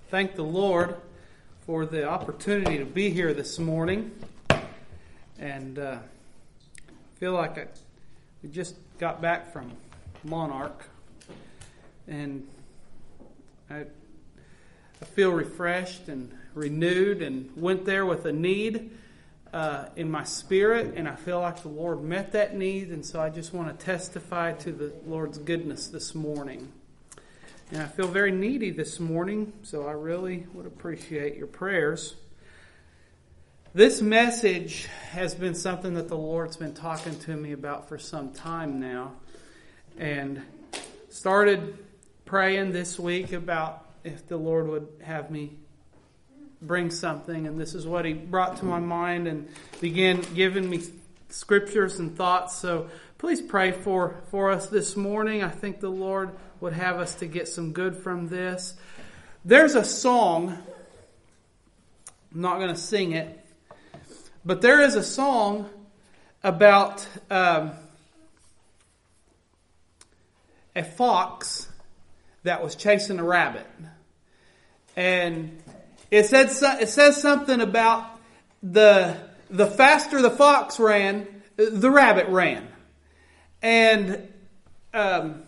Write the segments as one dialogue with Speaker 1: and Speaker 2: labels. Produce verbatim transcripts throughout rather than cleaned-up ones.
Speaker 1: thank the Lord for the opportunity to be here this morning. And uh, feel like I we just got back from Monarch. And I, I feel refreshed and renewed and went there with a need uh, in my spirit. And I feel like the Lord met that need. And so I just want to testify to the Lord's goodness this morning. And I feel very needy this morning, so I really would appreciate your prayers. This message has been something that the Lord's been talking to me about for some time now. And started praying this week about if the Lord would have me bring something. And this is what He brought to my mind and began giving me scriptures and thoughts. So please pray for, for us this morning. I think the Lord would have us to get some good from this. There's a song, I'm not going to sing it, but there is a song about um, a fox that was chasing a rabbit. And it said it says something about the the faster the fox ran, the rabbit ran. And um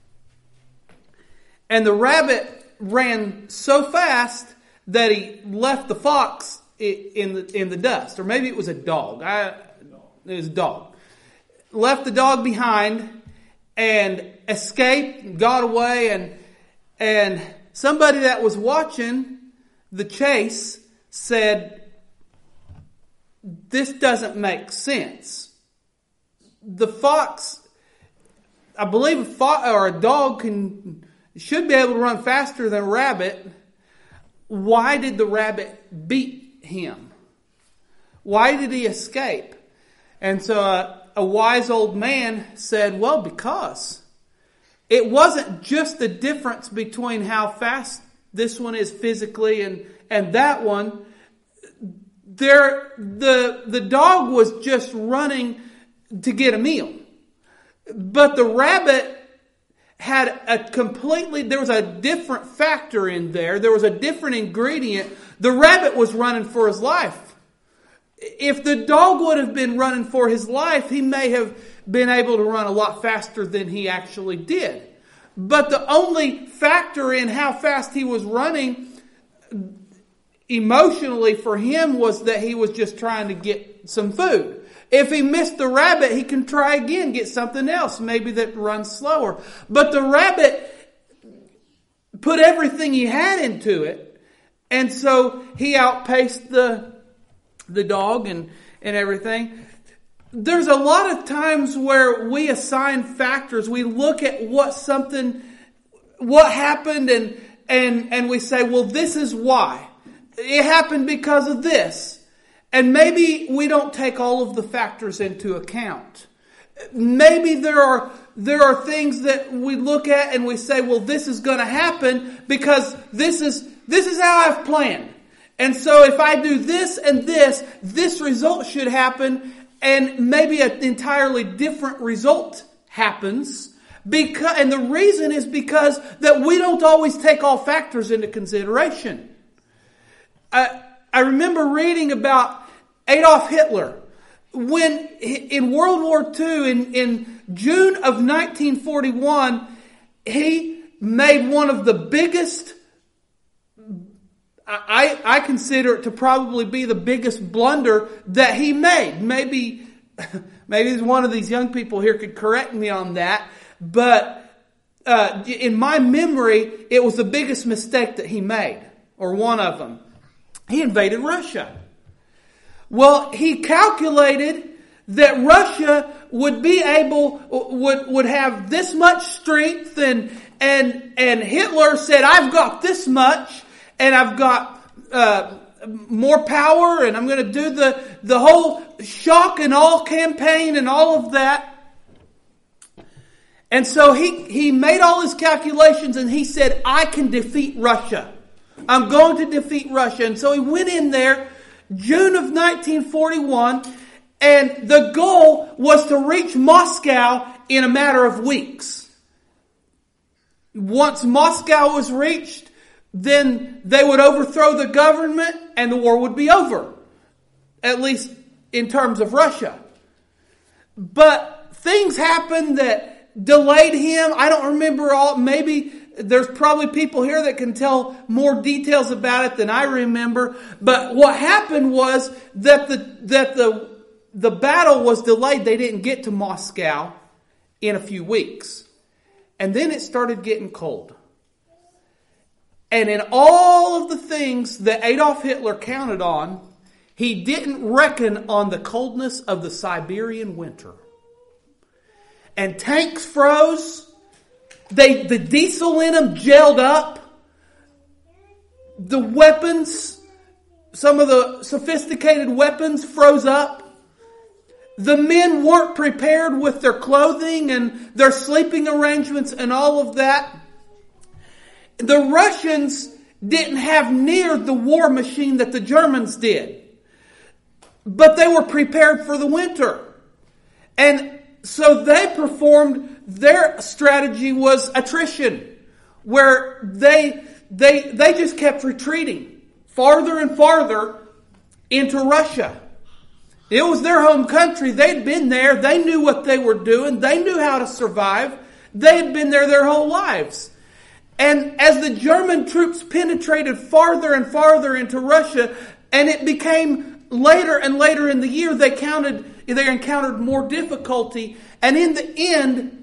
Speaker 1: And the rabbit ran so fast that he left the fox in the in the dust, or maybe it was a dog. I, it was a dog. Left the dog behind and escaped, got away, and and somebody that was watching the chase said, "This doesn't make sense. The fox, I believe, a fox or a dog can." should be able to run faster than a rabbit. Why did the rabbit beat him? Why did he escape? And so a, a wise old man said, well, because it wasn't just the difference between how fast this one is physically and, and that one. There, the, the dog was just running to get a meal. But the rabbit had a completely, there was a different factor in there. There was a different ingredient. The rabbit was running for his life. If the dog would have been running for his life, he may have been able to run a lot faster than he actually did. But the only factor in how fast he was running emotionally for him was that he was just trying to get some food. If he missed the rabbit, he can try again, get something else, maybe that runs slower. But the rabbit put everything he had into it, and so he outpaced the the dog and, and everything. There's a lot of times where we assign factors. We look at what something, what happened, and and and we say, well, this is why. It happened because of this. And maybe we don't take all of the factors into account. Maybe there are there are things that we look at and we say, well, this is going to happen because this is this is how I've planned. And so if I do this and this, this result should happen, and maybe an entirely different result happens. Because and the reason is because that we don't always take all factors into consideration. I, I remember reading about Adolf Hitler when in World War Two, in, in June of nineteen forty-one, he made one of the biggest, I, I consider it to probably be the biggest blunder that he made. Maybe, maybe one of these young people here could correct me on that, but uh, in my memory, it was the biggest mistake that he made, or one of them. He invaded Russia. Well, he calculated that Russia would be able, would, would have this much strength, and, and, and Hitler said, I've got this much, and I've got, uh, more power, and I'm going to do the, the whole shock and awe campaign and all of that. And so he, he made all his calculations, and he said, I can defeat Russia. I'm going to defeat Russia. And so he went in there, June of nineteen forty-one, and the goal was to reach Moscow in a matter of weeks. Once Moscow was reached, then they would overthrow the government and the war would be over. At least in terms of Russia. But things happened that delayed him. I don't remember all, maybe there's probably people here that can tell more details about it than I remember. But what happened was that the, that the, the battle was delayed. They didn't get to Moscow in a few weeks. And then it started getting cold. And in all of the things that Adolf Hitler counted on, he didn't reckon on the coldness of the Siberian winter. And tanks froze. They, the diesel in them gelled up. The weapons, some of the sophisticated weapons froze up. The men weren't prepared with their clothing and their sleeping arrangements and all of that. The Russians didn't have near the war machine that the Germans did. But they were prepared for the winter. And so they performed, their strategy was attrition, where they, they, they just kept retreating farther and farther into Russia. It was their home country. They'd been there. They knew what they were doing. They knew how to survive. They had been there their whole lives. And as the German troops penetrated farther and farther into Russia, and it became later and later in the year, they counted, they encountered more difficulty. And in the end,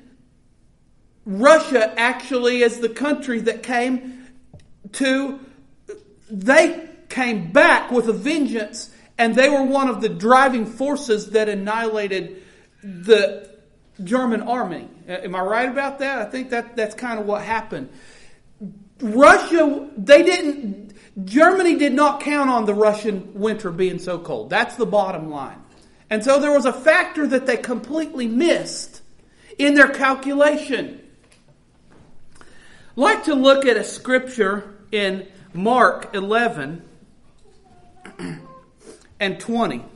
Speaker 1: Russia actually, as the country that came to, they came back with a vengeance, and they were one of the driving forces that annihilated the German army. Am I right about that? I think that that's kind of what happened. Russia, they didn't, Germany did not count on the Russian winter being so cold. That's the bottom line. And so there was a factor that they completely missed in their calculation. I'd like to look at a scripture in Mark eleven and twenty.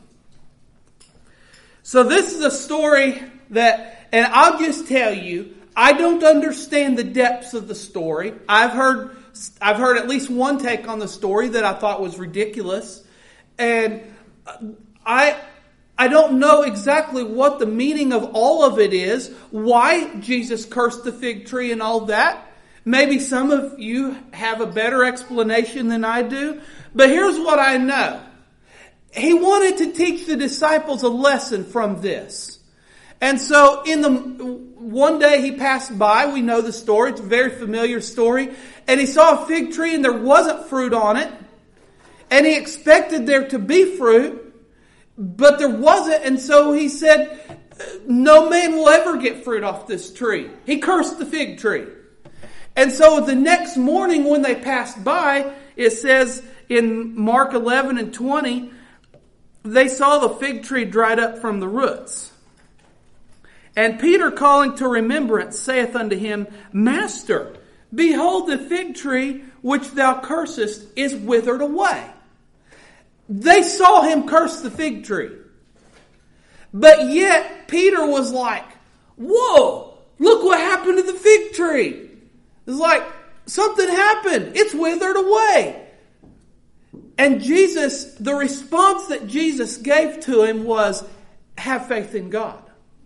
Speaker 1: So this is a story that, and I'll just tell you, I don't understand the depths of the story. I've heard I've heard at least one take on the story that I thought was ridiculous. And I I don't know exactly what the meaning of all of it is, why Jesus cursed the fig tree and all that. Maybe some of you have a better explanation than I do. But here's what I know. He wanted to teach the disciples a lesson from this. And so in the one day he passed by, we know the story, it's a very familiar story, and he saw a fig tree and there wasn't fruit on it. And he expected there to be fruit, but there wasn't, and so he said, no man will ever get fruit off this tree. He cursed the fig tree. And so the next morning when they passed by, it says in Mark eleven and twenty, they saw the fig tree dried up from the roots. And Peter, calling to remembrance, saith unto him, Master, behold, the fig tree which thou cursest is withered away. They saw him curse the fig tree. But yet Peter was like, whoa, look what happened to the fig tree. It's like something happened. It's withered away. And Jesus, the response that Jesus gave to him was, have faith in God.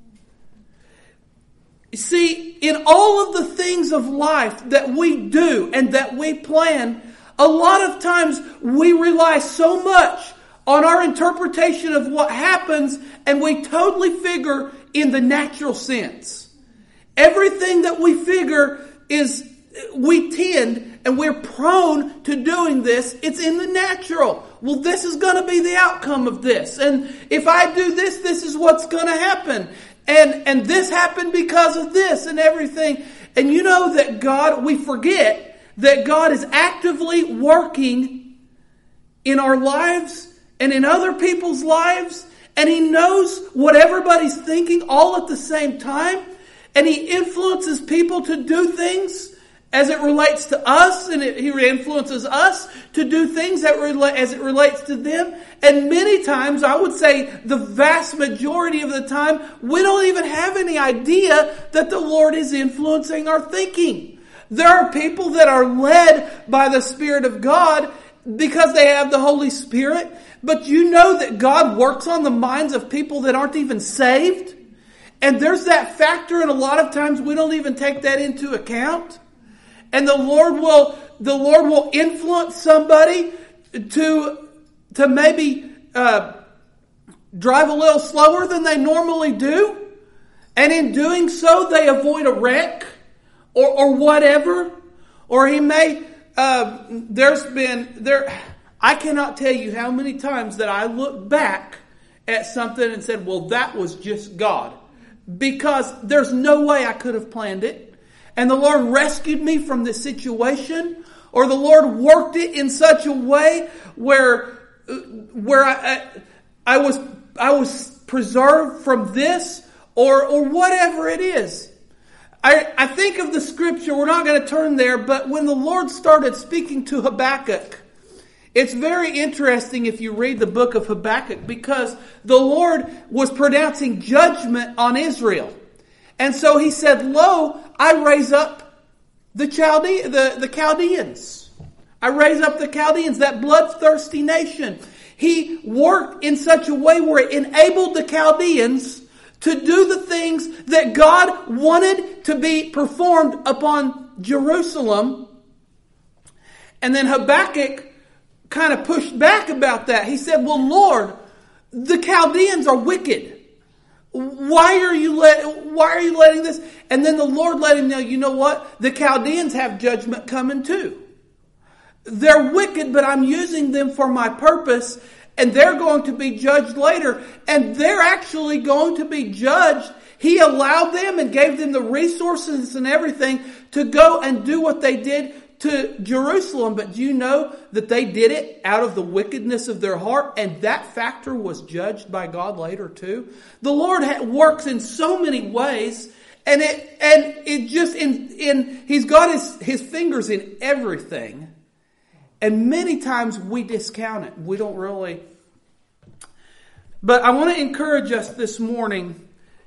Speaker 1: See, in all of the things of life that we do and that we plan, a lot of times we rely so much on our interpretation of what happens, and we totally figure in the natural sense. Everything that we figure is, we tend, and we're prone to doing this, it's in the natural. Well, this is going to be the outcome of this. And if I do this, this is what's going to happen. And, and this happened because of this and everything. And you know that God, we forget that God is actively working in our lives and in other people's lives. And He knows what everybody's thinking all at the same time. And He influences people to do things as it relates to us, and it, He influences us to do things that rela- as it relates to them. And many times, I would say the vast majority of the time, we don't even have any idea that the Lord is influencing our thinking. There are people that are led by the Spirit of God because they have the Holy Spirit. But you know that God works on the minds of people that aren't even saved. And there's that factor, and a lot of times we don't even take that into account. And the Lord will, the Lord will influence somebody to, to maybe uh, drive a little slower than they normally do. And in doing so, they avoid a wreck or, or whatever. Or he may, uh, there's been, there, I cannot tell you how many times that I look back at something and said, well, that was just God. Because there's no way I could have planned it. And the Lord rescued me from this situation. Or the Lord worked it in such a way where, where I, I, I was, I was preserved from this or, or whatever it is. I, I think of the scripture, we're not going to turn there, but when the Lord started speaking to Habakkuk, it's very interesting if you read the book of Habakkuk, because the Lord was pronouncing judgment on Israel. And so he said, lo, I raise up the Chalde- the, the Chaldeans. I raise up the Chaldeans, that bloodthirsty nation. He worked in such a way where it enabled the Chaldeans to do the things that God wanted to be performed upon Jerusalem. And then Habakkuk kind of pushed back about that. He said, well, Lord, the Chaldeans are wicked. Why are you let, why are you letting this? And then the Lord let him know, you know what? The Chaldeans have judgment coming too. They're wicked, but I'm using them for my purpose. And they're going to be judged later. And they're actually going to be judged. He allowed them and gave them the resources and everything to go and do what they did to Jerusalem. But do you know that they did it out of the wickedness of their heart? And that factor was judged by God later too. The Lord works in so many ways. And it, and it just in, in, He's got his, his fingers in everything. And many times we discount it. We don't really. But I want to encourage us this morning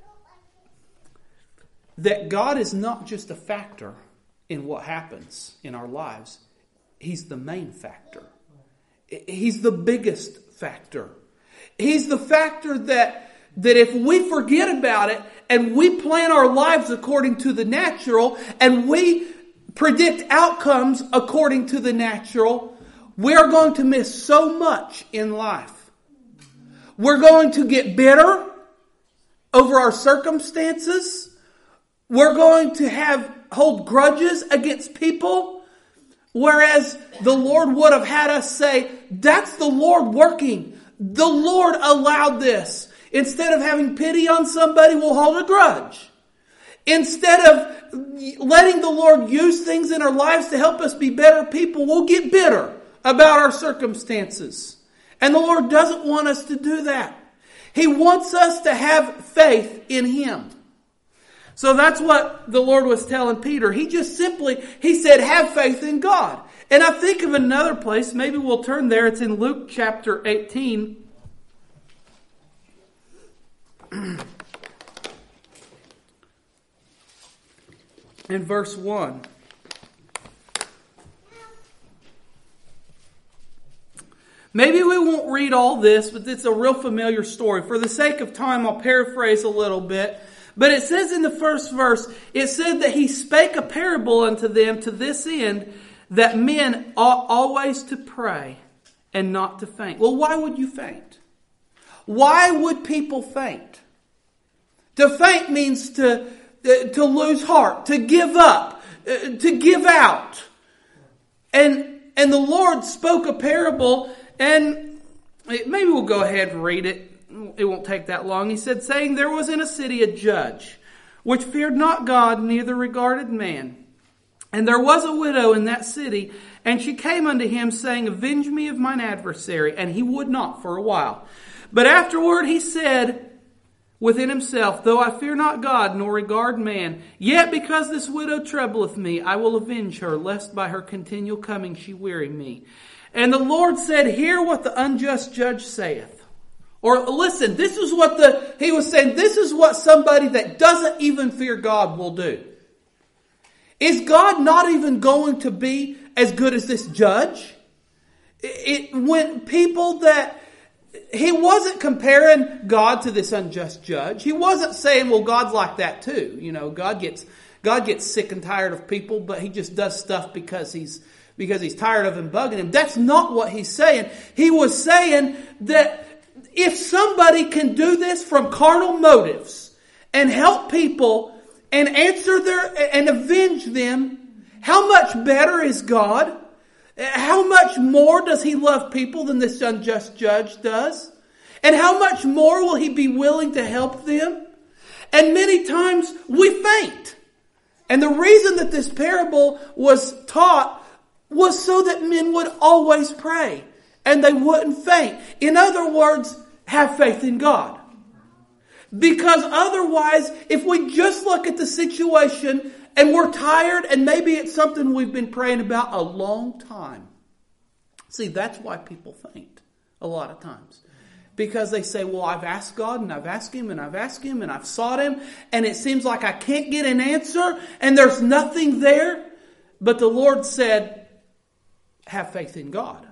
Speaker 1: that God is not just a factor in what happens in our lives. He's the main factor. He's the biggest factor. He's the factor that, that if we forget about it and we plan our lives according to the natural and we predict outcomes according to the natural, we are going to miss so much in life. We're going to get bitter over our circumstances. We're going to have hold grudges against people. Whereas the Lord would have had us say, that's the Lord working. The Lord allowed this. Instead of having pity on somebody, we'll hold a grudge. Instead of letting the Lord use things in our lives to help us be better people, we'll get bitter about our circumstances. And the Lord doesn't want us to do that. He wants us to have faith in Him. So that's what the Lord was telling Peter. He just simply, He said, have faith in God. And I think of another place, maybe we'll turn there. It's in Luke chapter eighteen. In verse one. Maybe we won't read all this, but it's a real familiar story. For the sake of time, I'll paraphrase a little bit. But it says in the first verse, it said that He spake a parable unto them to this end, that men ought always to pray and not to faint. Well, why would you faint? Why would people faint? To faint means to, to lose heart, to give up, to give out. And, and the Lord spoke a parable. And maybe we'll go ahead and read it. It won't take that long. He said, saying, there was in a city a judge, which feared not God, neither regarded man. And there was a widow in that city, and she came unto him, saying, avenge me of mine adversary. And he would not for a while. But afterward he said within himself, though I fear not God, nor regard man, yet because this widow troubleth me, I will avenge her, lest by her continual coming she weary me. And the Lord said, hear what the unjust judge saith. Or listen, this is what the, he was saying, this is what somebody that doesn't even fear God will do. Is God not even going to be as good as this judge? It, when people that, he wasn't comparing God to this unjust judge. He wasn't saying, well, God's like that too. You know, God gets, God gets sick and tired of people, but he just does stuff because he's, because he's tired of them bugging him. That's not what he's saying. He was saying that if somebody can do this from carnal motives and help people and answer their, and avenge them, how much better is God? How much more does he love people than this unjust judge does? And how much more will he be willing to help them? And many times we faint. And the reason that this parable was taught was so that men would always pray and they wouldn't faint. In other words, have faith in God. Because otherwise, if we just look at the situation and we're tired and maybe it's something we've been praying about a long time. See, that's why people faint a lot of times. Because they say, well, I've asked God and I've asked Him and I've asked Him and I've sought Him. And it seems like I can't get an answer and there's nothing there. But the Lord said, have faith in God.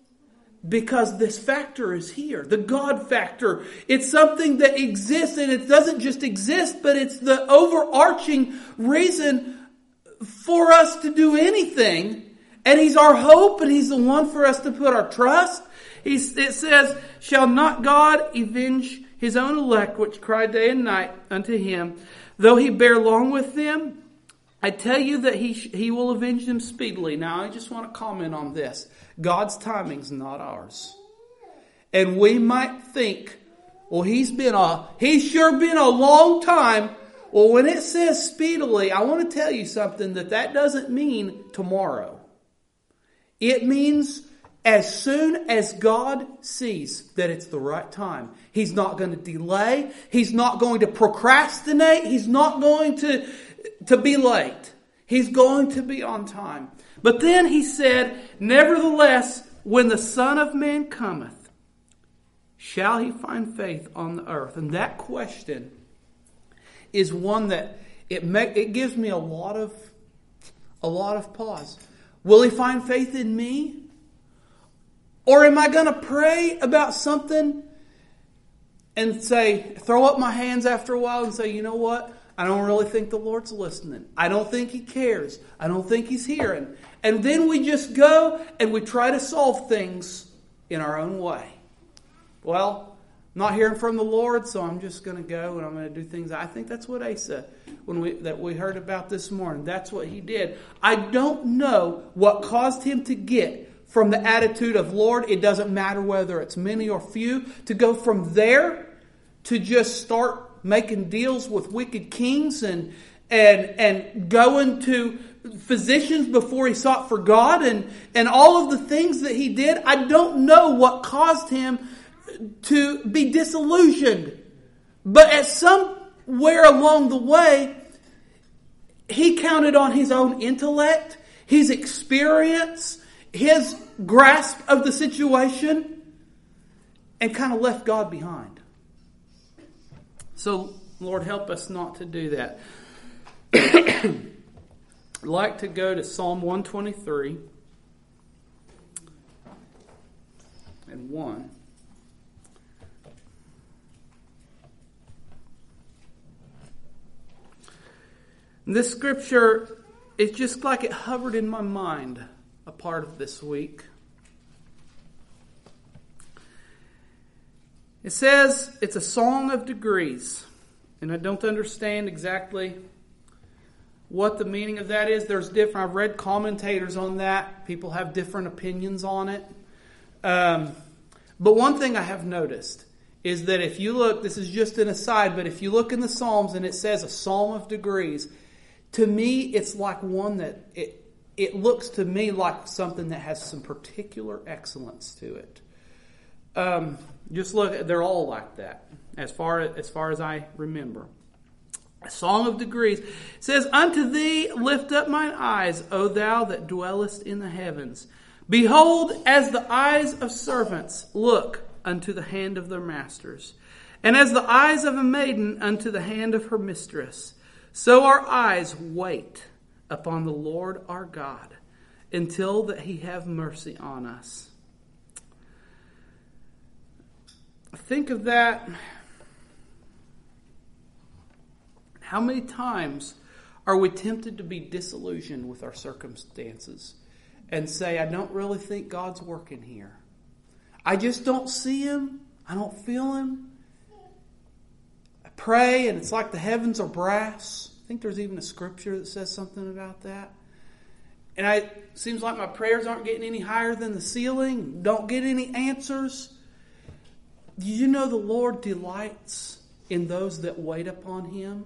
Speaker 1: Because this factor is here. The God factor. It's something that exists, and it doesn't just exist, but it's the overarching reason for us to do anything. And He's our hope, and He's the one for us to put our trust. He's, it says, shall not God avenge His own elect, which cry day and night unto Him, though He bear long with them? I tell you that he, he will avenge them speedily. Now, I just want to comment on this. God's timing's not ours. And we might think, well, he's been a, he's sure been a long time. Well, when it says speedily, I want to tell you something, that that doesn't mean tomorrow. It means as soon as God sees that it's the right time. He's not going to delay. He's not going to procrastinate. He's not going to, to be late. He's going to be on time. But then he said, nevertheless, when the Son of Man cometh, shall he find faith on the earth? And that question is one that it make, it gives me a lot of a lot of pause. Will he find faith in me? Or am I going to pray about something and say, throw up my hands after a while and say, you know what? I don't really think the Lord's listening. I don't think He cares. I don't think He's hearing. And then we just go and we try to solve things in our own way. Well, I'm not hearing from the Lord, so I'm just going to go and I'm going to do things. I think that's what Asa, when we that we heard about this morning, that's what he did. I don't know what caused him to get from the attitude of, Lord, it doesn't matter whether it's many or few, to go from there to just start making deals with wicked kings and and and going to physicians before he sought for God and, and all of the things that he did. I don't know what caused him to be disillusioned. But at somewhere along the way, he counted on his own intellect, his experience, his grasp of the situation, and kind of left God behind. So, Lord, help us not to do that. I'd like to go to Psalm one twenty-three and one. This scripture, it's just like it hovered in my mind a part of this week. It says it's a song of degrees. And I don't understand exactly what the meaning of that is. There's different, I've read commentators on that. People have different opinions on it. Um, but one thing I have noticed is that if you look, this is just an aside, but if you look in the Psalms and it says a psalm of degrees, to me it's like one that, it, it looks to me like something that has some particular excellence to it. Um, just look, they're all like that. As far as far as I remember. A song of degrees. It says, unto thee lift up mine eyes, O thou that dwellest in the heavens. Behold, as the eyes of servants look unto the hand of their masters, and as the eyes of a maiden unto the hand of her mistress, so our eyes wait upon the Lord our God, until that he have mercy on us. Think of that. How many times are we tempted to be disillusioned with our circumstances and say, I don't really think God's working here. I just don't see him. I don't feel him. I pray and it's like the heavens are brass. I think there's even a scripture that says something about that. And I, it seems like my prayers aren't getting any higher than the ceiling. Don't get any answers. Do you know the Lord delights in those that wait upon him?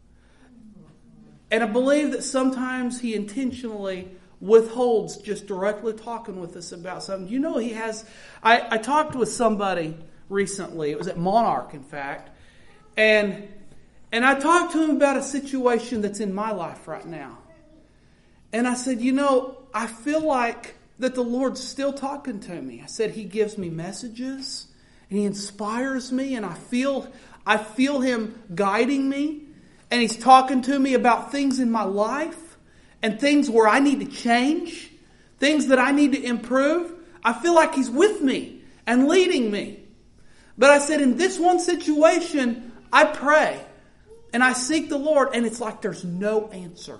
Speaker 1: And I believe that sometimes he intentionally withholds just directly talking with us about something. You know, he has... I, I talked with somebody recently. It was at Monarch, in fact. And, and I talked to him about a situation that's in my life right now. And I said, you know, I feel like that the Lord's still talking to me. I said, he gives me messages and he inspires me, and I feel I feel him guiding me. And he's talking to me about things in my life and things where I need to change, things that I need to improve. I feel like he's with me and leading me. But I said, in this one situation, I pray and I seek the Lord, and it's like there's no answer.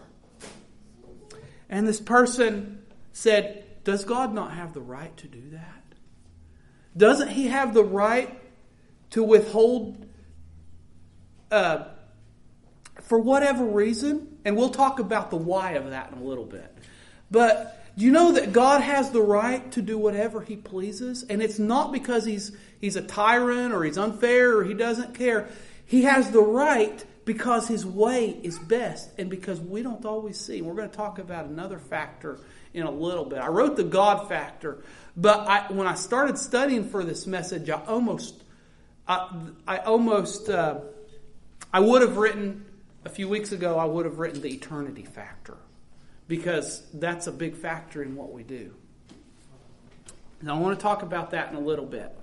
Speaker 1: And this person said, does God not have the right to do that? Doesn't he have the right to withhold uh for whatever reason? And we'll talk about the why of that in a little bit. But do you know that God has the right to do whatever he pleases? And it's not because he's he's a tyrant or he's unfair or he doesn't care. He has the right because his way is best and because we don't always see. We're going to talk about another factor in a little bit. I wrote the God factor, but I, when I started studying for this message, I almost, I, I almost, uh, I would have written... A few weeks ago, I would have written the eternity factor, because that's a big factor in what we do. And I want to talk about that in a little bit.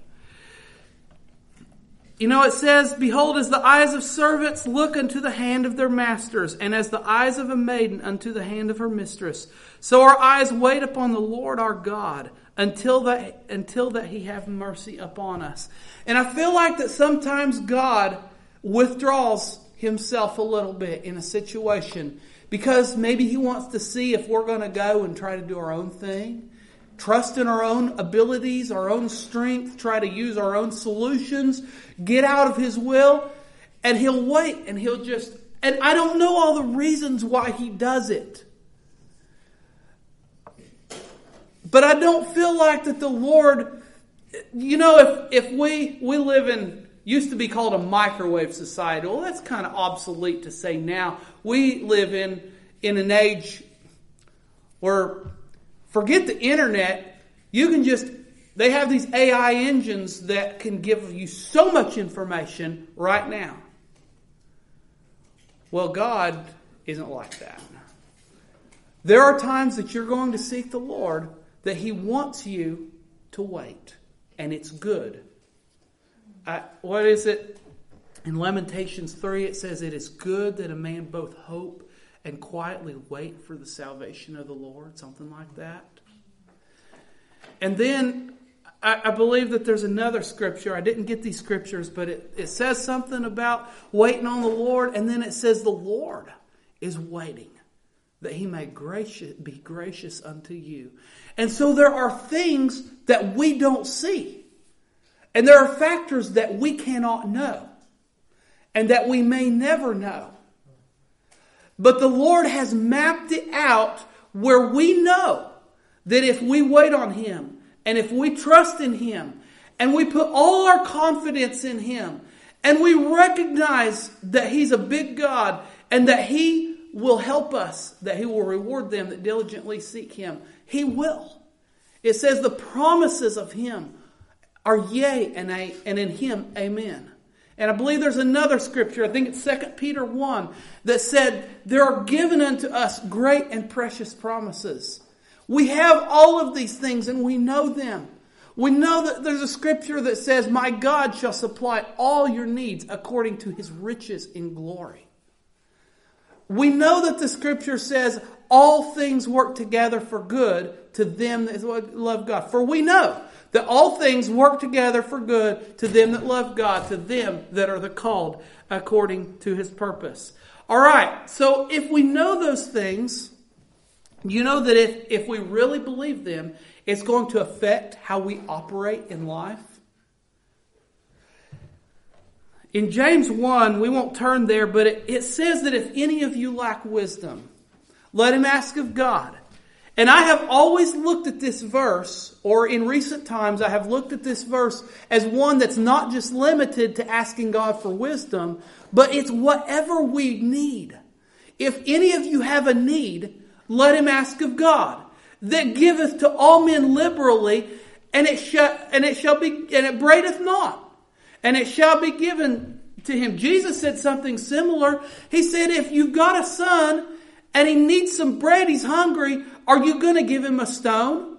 Speaker 1: You know, it says, behold, as the eyes of servants look unto the hand of their masters, and as the eyes of a maiden unto the hand of her mistress, so our eyes wait upon the Lord our God, until that, until that he have mercy upon us. And I feel like that sometimes God withdraws himself a little bit in a situation because maybe he wants to see if we're going to go and try to do our own thing, trust in our own abilities, our own strength, try to use our own solutions, get out of his will, and he'll wait and he'll just, and I don't know all the reasons why he does it. But I don't feel like that the Lord, you know, if, if we, we live in, used to be called a microwave society. Well, that's kind of obsolete to say now. We live in, in an age where, forget the internet, you can just, they have these A I engines that can give you so much information right now. Well, God isn't like that. There are times that you're going to seek the Lord that he wants you to wait. And it's good. I, what is it? In Lamentations three, it says, it is good that a man both hope and quietly wait for the salvation of the Lord. Something like that. And then I, I believe that there's another scripture. I didn't get these scriptures, but it, it says something about waiting on the Lord. And then it says the Lord is waiting that he may gracious, be gracious unto you. And so there are things that we don't see. And there are factors that we cannot know. And that we may never know. But the Lord has mapped it out where we know that if we wait on him, and if we trust in him, and we put all our confidence in him, and we recognize that he's a big God, and that he will help us, that he will reward them that diligently seek him, he will. It says the promises of him are yea and, a, and in him, amen. And I believe there's another scripture, I think it's Second Peter one, that said, there are given unto us great and precious promises. We have all of these things and we know them. We know that there's a scripture that says, my God shall supply all your needs according to his riches in glory. We know that the Scripture says all things work together for good to them that love God. For we know that all things work together for good to them that love God, to them that are the called according to His purpose. All right, so if we know those things, you know that if, if we really believe them, it's going to affect how we operate in life. In James one, we won't turn there, but it, it says that if any of you lack wisdom, let him ask of God. And I have always looked at this verse, or in recent times I have looked at this verse as one that's not just limited to asking God for wisdom, but it's whatever we need. If any of you have a need, let him ask of God, that giveth to all men liberally, and it shall and it shall be and it braideth not. And it shall be given to him. Jesus said something similar. He said, if you've got a son and he needs some bread, he's hungry, are you going to give him a stone?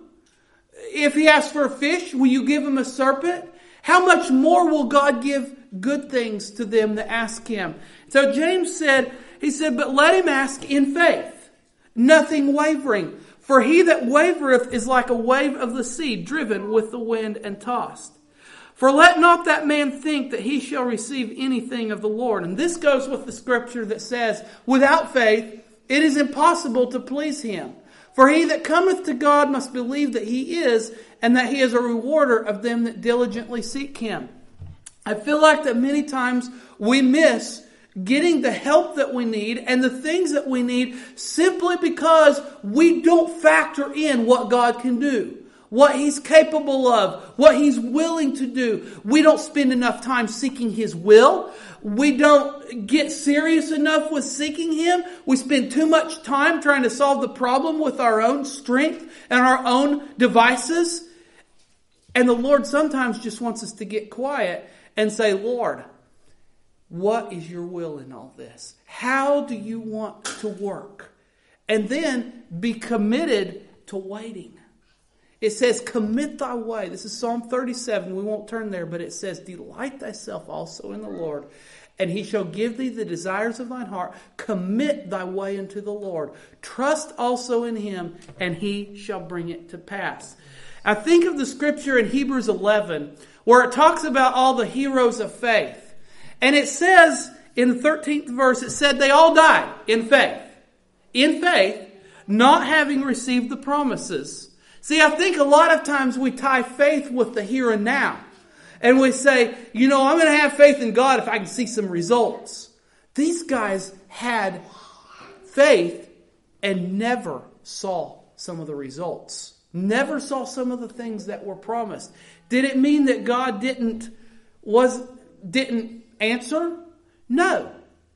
Speaker 1: If he asks for a fish, will you give him a serpent? How much more will God give good things to them that ask him? So James said, he said, but let him ask in faith, nothing wavering. For he that wavereth is like a wave of the sea, driven with the wind and tossed. For let not that man think that he shall receive anything of the Lord. And this goes with the scripture that says, without faith, it is impossible to please him. For he that cometh to God must believe that he is, and that he is a rewarder of them that diligently seek him. I feel like that many times we miss getting the help that we need and the things that we need simply because we don't factor in what God can do. What He's capable of, what He's willing to do. We don't spend enough time seeking His will. We don't get serious enough with seeking Him. We spend too much time trying to solve the problem with our own strength and our own devices. And the Lord sometimes just wants us to get quiet and say, Lord, what is your will in all this? How do you want to work? And then be committed to waiting. It says, commit thy way. This is Psalm thirty-seven. We won't turn there, but it says, delight thyself also in the Lord, and he shall give thee the desires of thine heart. Commit thy way unto the Lord. Trust also in him, and he shall bring it to pass. I think of the scripture in Hebrews eleven, where it talks about all the heroes of faith. And it says, in the thirteenth verse, it said they all died in faith. In faith, not having received the promises. See, I think a lot of times we tie faith with the here and now. And we say, you know, I'm going to have faith in God if I can see some results. These guys had faith and never saw some of the results. Never saw some of the things that were promised. Did it mean that God didn't was didn't answer? No.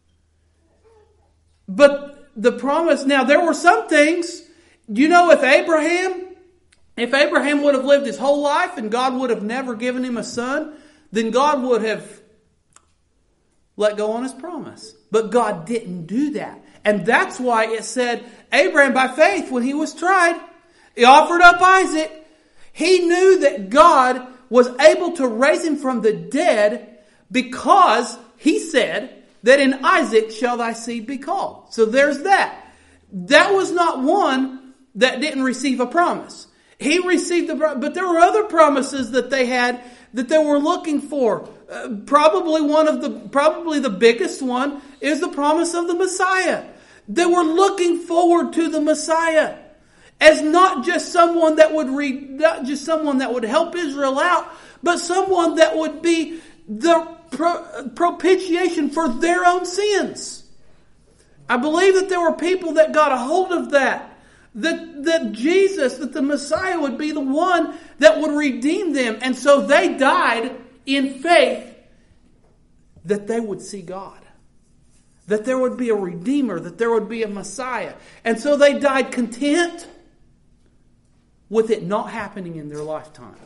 Speaker 1: But the promise, now there were some things, you know, if Abraham If Abraham would have lived his whole life and God would have never given him a son, then God would have let go on his promise. But God didn't do that. And that's why it said, Abraham by faith, when he was tried, he offered up Isaac. He knew that God was able to raise him from the dead because he said that in Isaac shall thy seed be called. So there's that. That was not one that didn't receive a promise. He received the, but there were other promises that they had that they were looking for. Uh, probably one of the, probably the biggest one is the promise of the Messiah. They were looking forward to the Messiah as not just someone that would read, not just someone that would help Israel out, but someone that would be the pro, propitiation for their own sins. I believe that there were people that got a hold of that. That, that Jesus, that the Messiah would be the one that would redeem them. And so they died in faith that they would see God. That there would be a Redeemer, that there would be a Messiah. And so they died content with it not happening in their lifetime.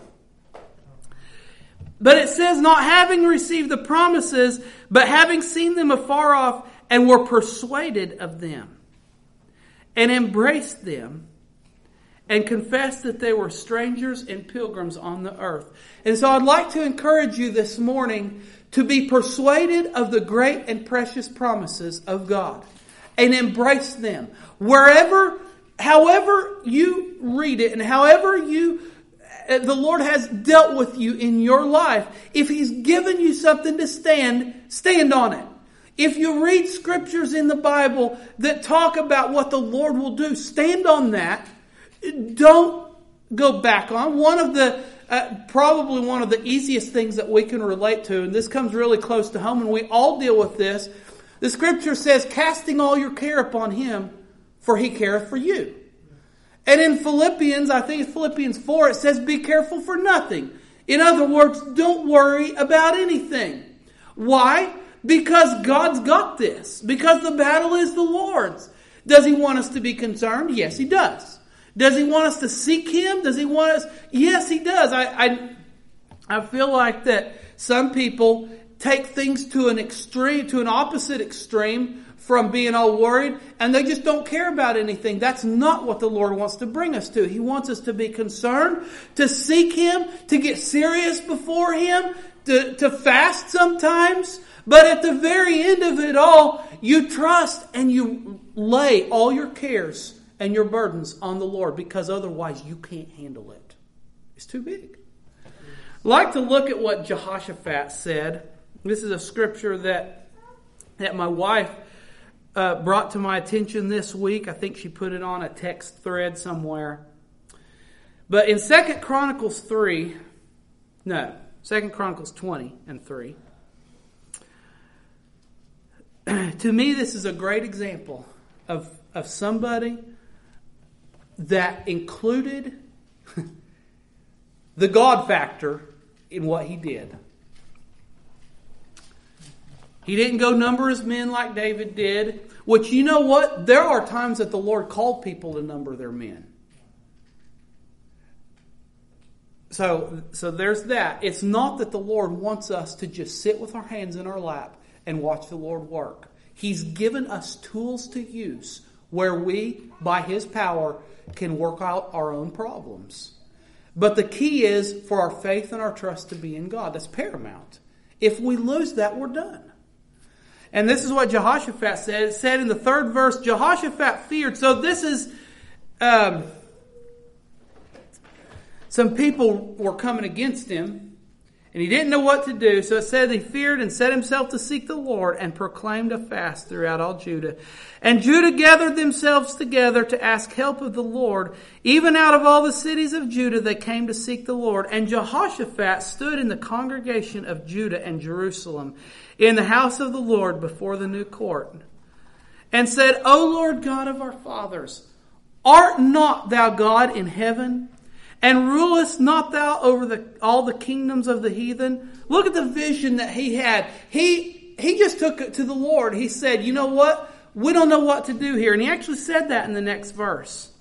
Speaker 1: But it says, not having received the promises, but having seen them afar off, and were persuaded of them. And embraced them, and confessed that they were strangers and pilgrims on the earth. And so I'd like to encourage you this morning to be persuaded of the great and precious promises of God. and embrace them. Wherever, however you read it and however you, the Lord has dealt with you in your life, if He's given you something to stand, stand on it. If you read scriptures in the Bible that talk about what the Lord will do, stand on that. Don't go back on. One of the, uh, probably one of the easiest things that we can relate to, and this comes really close to home, and we all deal with this. The scripture says, casting all your care upon Him, for He careth for you. And in Philippians, I think it's Philippians four, it says, be careful for nothing. In other words, don't worry about anything. Why? Because God's got this. Because the battle is the Lord's. Does He want us to be concerned? Yes, He does. Does He want us to seek Him? Does He want us? Yes, He does. I, I, I feel like that some people take things to an extreme, to an opposite extreme from being all worried, and they just don't care about anything. That's not what the Lord wants to bring us to. He wants us to be concerned, to seek Him, to get serious before Him, to, to fast sometimes. But at the very end of it all, you trust and you lay all your cares and your burdens on the Lord, because otherwise you can't handle it. It's too big. I'd like to look at what Jehoshaphat said. This is a scripture that, that my wife uh, brought to my attention this week. I think she put it on a text thread somewhere. But in Second Chronicles three, no, Second Chronicles twenty and three, to me, this is a great example of, of somebody that included the God factor in what he did. He didn't go number his men like David did, which, you know what? There are times that the Lord called people to number their men. So, so there's that. It's not that the Lord wants us to just sit with our hands in our lap and watch the Lord work. He's given us tools to use where we, by His power, can work out our own problems. But the key is for our faith and our trust to be in God. That's paramount. If we lose that, we're done. And this is what Jehoshaphat said. It said in the third verse, Jehoshaphat feared. So this is, um, some people were coming against him. And he didn't know what to do. So it said he feared and set himself to seek the Lord and proclaimed a fast throughout all Judah. And Judah gathered themselves together to ask help of the Lord. Even out of all the cities of Judah they came to seek the Lord. And Jehoshaphat stood in the congregation of Judah and Jerusalem in the house of the Lord before the new court, and said, O Lord God of our fathers, art not thou God in heaven? And rulest not thou over the, all the kingdoms of the heathen? Look at the vision that he had. He, he just took it to the Lord. He said, you know what? We don't know what to do here. And he actually said that in the next verse.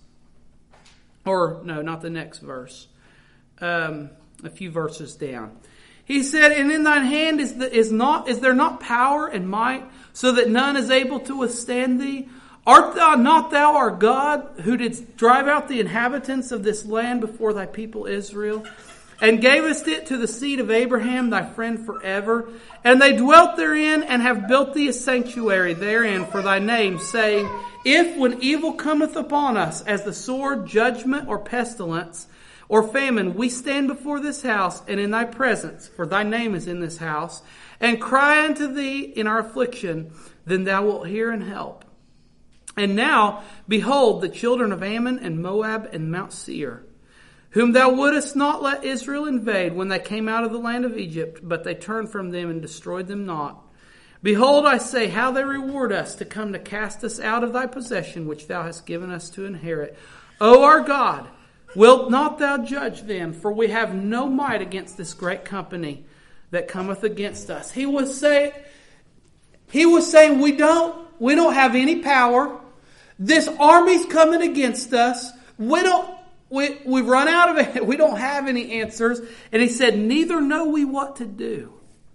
Speaker 1: Or, no, not the next verse. Um, a few verses down. He said, and in thine hand is, the, is, not, is there not power and might, so that none is able to withstand thee? Art thou not thou our God, who didst drive out the inhabitants of this land before thy people Israel, and gavest it to the seed of Abraham, thy friend forever? And they dwelt therein, and have built thee a sanctuary therein for thy name, saying, if when evil cometh upon us, as the sword, judgment, or pestilence, or famine, we stand before this house, and in thy presence, for thy name is in this house, and cry unto thee in our affliction, then thou wilt hear and help. And now, behold, the children of Ammon and Moab and Mount Seir, whom thou wouldest not let Israel invade when they came out of the land of Egypt, but they turned from them and destroyed them not. Behold, I say, how they reward us to come to cast us out of thy possession, which thou hast given us to inherit. O our God, wilt not thou judge them? For we have no might against this great company that cometh against us. He was saying, he was saying, we don't, we don't have any power. This army's coming against us. We don't, we, we've run out of it. We don't have any answers. And he said, neither know we what to do,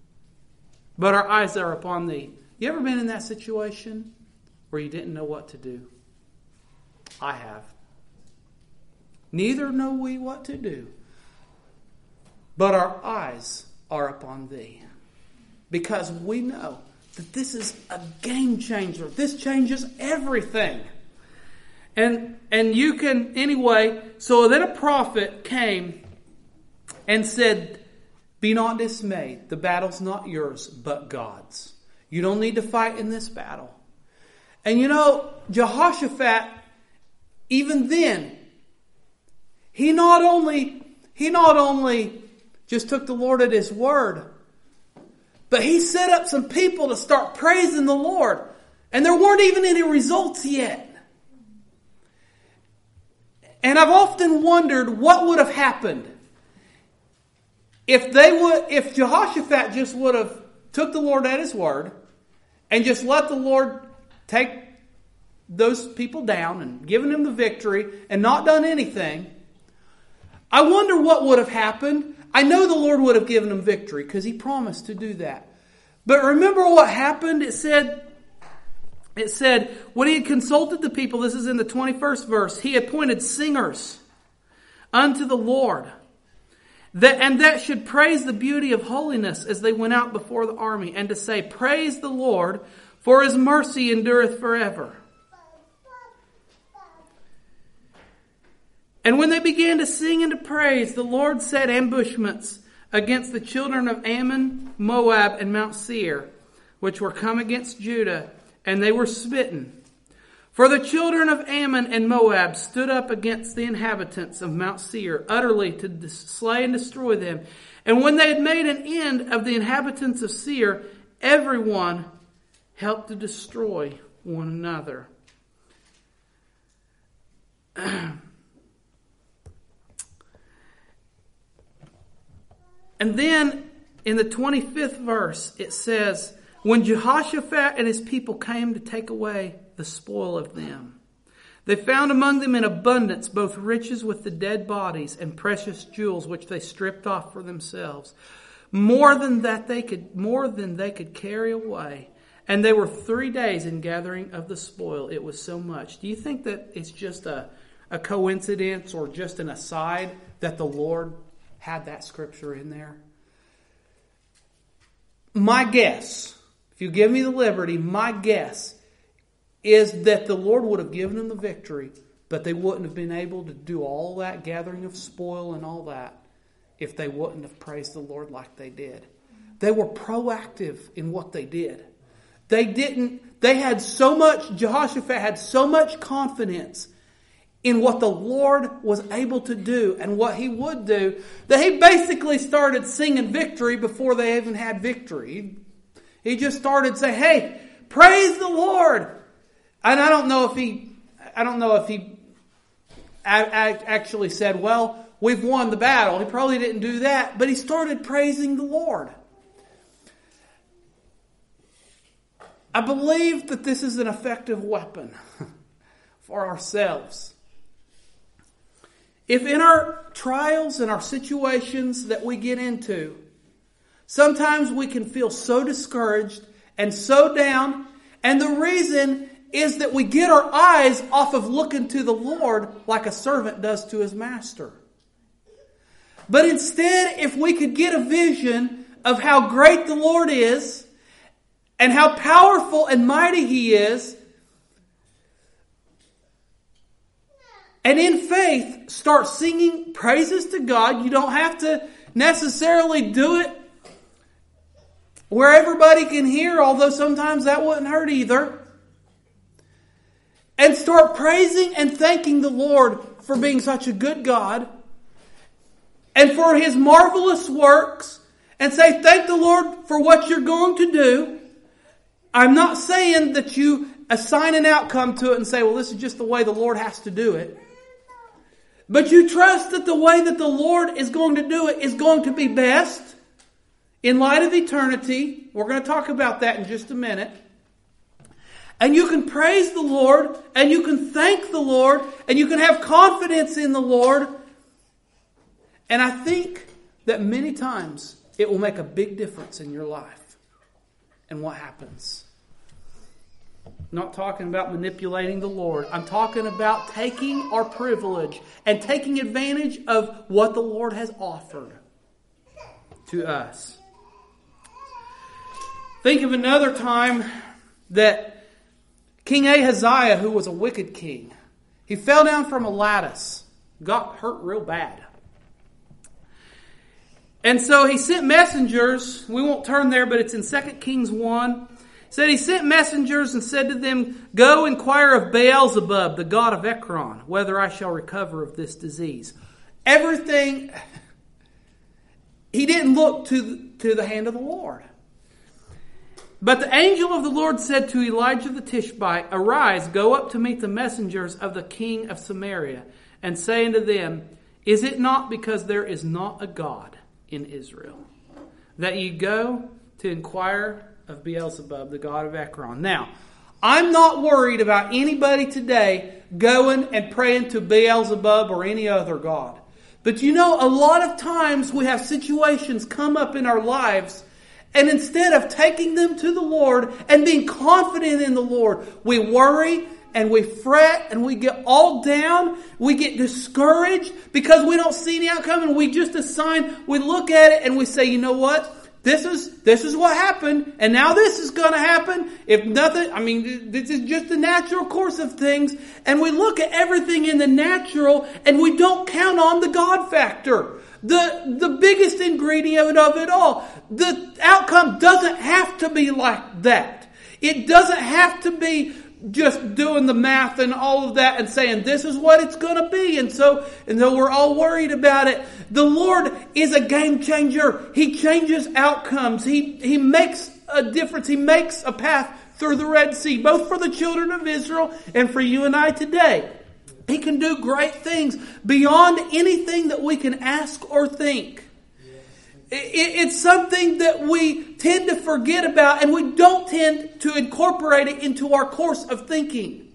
Speaker 1: but our eyes are upon thee. You ever been in that situation where you didn't know what to do? I have. Neither know we what to do, but our eyes are upon thee. Because we know that this is a game changer. This changes everything. And and you can, anyway, so then a prophet came and said, be not dismayed. The battle's not yours, but God's. You don't need to fight in this battle. And you know, Jehoshaphat, even then, he not only, he not only just took the Lord at His word, but he set up some people to start praising the Lord. And there weren't even any results yet. And I've often wondered what would have happened if they would, if Jehoshaphat just would have took the Lord at His word and just let the Lord take those people down and given them the victory and not done anything. I wonder what would have happened. I know the Lord would have given them victory because He promised to do that. But remember what happened? It said, it said, when He had consulted the people, this is in the twenty-first verse, He appointed singers unto the Lord, that, and that should praise the beauty of holiness as they went out before the army, and to say, praise the Lord, for His mercy endureth forever. And when they began to sing and to praise, the Lord set ambushments against the children of Ammon, Moab, and Mount Seir, which were come against Judah, and they were smitten. For the children of Ammon and Moab stood up against the inhabitants of Mount Seir, utterly to slay and destroy them. And when they had made an end of the inhabitants of Seir, everyone helped to destroy one another. And then in the twenty-fifth verse, it says, when Jehoshaphat and his people came to take away the spoil of them, they found among them in abundance both riches with the dead bodies and precious jewels which they stripped off for themselves, more than that they could, more than they could carry away. And they were three days in gathering of the spoil. It was so much. Do you think that it's just a, a coincidence or just an aside that the Lord had that scripture in there? My guess, if you give me the liberty, my guess is that the Lord would have given them the victory, but they wouldn't have been able to do all that gathering of spoil and all that if they wouldn't have praised the Lord like they did. They were proactive in what they did. They didn't, they had so much, Jehoshaphat had so much confidence in what the Lord was able to do and what He would do, that he basically started singing victory before they even had victory. He just started saying, hey, praise the Lord. And I don't know if he, I don't know if he actually said, well, we've won the battle. He probably didn't do that, but he started praising the Lord. I believe that this is an effective weapon for ourselves. If in our trials and our situations that we get into, sometimes we can feel so discouraged and so down, and the reason is that we get our eyes off of looking to the Lord like a servant does to his master. But instead, if we could get a vision of how great the Lord is and how powerful and mighty He is, and in faith, start singing praises to God. You don't have to necessarily do it where everybody can hear, although sometimes that wouldn't hurt either. And start praising and thanking the Lord for being such a good God and for His marvelous works, and say, thank the Lord for what you're going to do. I'm not saying that you assign an outcome to it and say, well, this is just the way the Lord has to do it. But you trust that the way that the Lord is going to do it is going to be best in light of eternity. We're going to talk about that in just a minute. And you can praise the Lord, and you can thank the Lord, and you can have confidence in the Lord. And I think that many times it will make a big difference in your life and what happens. I'm not talking about manipulating the Lord. I'm talking about taking our privilege and taking advantage of what the Lord has offered to us. Think of another time that King Ahaziah, who was a wicked king, he fell down from a lattice, got hurt real bad. And so he sent messengers. We won't turn there, but it's in Second Kings one. He said he sent messengers and said to them, "Go inquire of Beelzebub, the god of Ekron, whether I shall recover of this disease." Everything, he didn't look to the, to the hand of the Lord. But the angel of the Lord said to Elijah the Tishbite, "Arise, go up to meet the messengers of the king of Samaria, and say unto them, Is it not because there is not a God in Israel, that ye go to inquire of Beelzebub, the god of Ekron?" Now, I'm not worried about anybody today going and praying to Beelzebub or any other god. But you know, a lot of times we have situations come up in our lives, and instead of taking them to the Lord and being confident in the Lord, we worry and we fret and we get all down. We get discouraged because we don't see any outcome, and we just assign, we look at it and we say, you know what? This is, this is what happened, and now this is going to happen. If nothing, I mean, this is just the natural course of things. And we look at everything in the natural and we don't count on the God factor. The, the biggest ingredient of it all. The outcome doesn't have to be like that. It doesn't have to be just doing the math and all of that and saying this is what it's going to be. And so, and though we're all worried about it, the Lord is a game changer. He changes outcomes. He, he makes a difference. He makes a path through the Red Sea, both for the children of Israel and for you and I today. He can do great things beyond anything that we can ask or think. It's something that we tend to forget about, and we don't tend to incorporate it into our course of thinking.